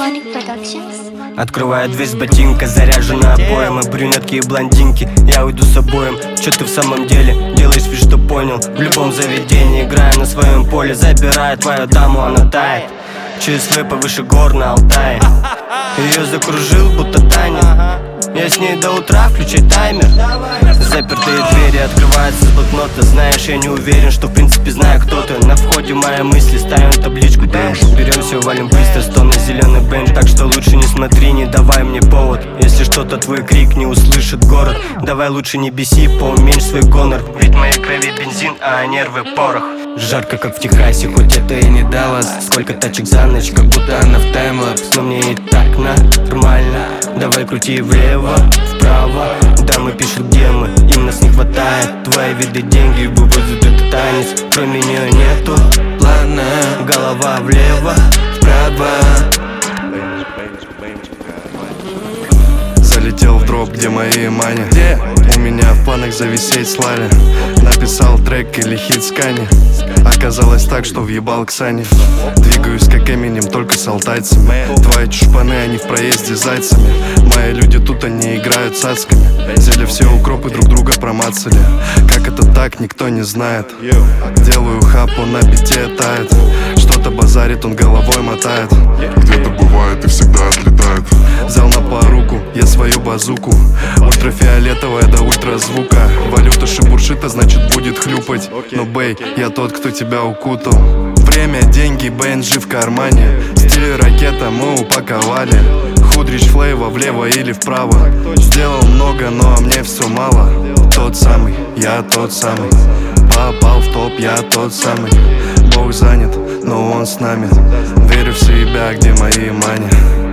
Sonic Productions. Открываю дверь с ботинка, заряжена обоим. И брюнетки и блондинки, я уйду с обоим. Чё ты в самом деле делаешь вид, что понял? В любом заведении, играя на своем поле, забирая твою даму, она тает. ЧСВ повыше гор на Алтае. Ее закружил, будто танец. Я с ней до утра, включай таймер. Запертые двери открываются с блокнота. Знаешь, я не уверен, что в принципе знаю, кто ты. На входе мои мысли, ставим табличку дэнс. Беремся, валим быстро, стон на зеленый бенч. Так что лучше не смотри, не давай мне повод. Если что-то твой крик не услышит город. Давай лучше не беси, поуменьшь свой гонор. Ведь в моей крови бензин, а нервы порох. Жарко, как в Техасе, хоть это и не Даллас. Сколько тачек за ночь, как будто она в таймлапс. Но мне и так нормально. Давай крути влево, вправо. Дамы пишут, где мы, им нас не хватает. Твои виды деньги вывозят этот танец. Кроме нее нету плана. Голова влево, вправо. Залетел в дроп, где мои мани. У меня в планах зависеть с Лали. Написал трек или хит с Кани. Оказалось так, что въебал к Сане. Двигаюсь как Эминем, только с алтайцами. Твои чушпаны, они в проезде зайцами. Мои люди тут, они играют с ацками. Взяли все укропы, друг друга промацали. Как это так, никто не знает. Делаю хап, он на бите тает. Что-то базарит, он головой мотает. Где-то бывает и всегда отлетает. Взял на поруку, я свою базуку. Ультрафиолетовая до ультразвука. Валюта шебуршит, а значит будет хлюпать. Но бэй, я тот, кто тебя укутал. Время, деньги, БНЖ в кармане. Стиль ракета мы упаковали. Худрич флейва влево или вправо. Сделал много, но мне все мало. Тот самый, я тот самый. Попал в топ, я тот самый. Бог занят, но он с нами. Верю в себя, где мои мани.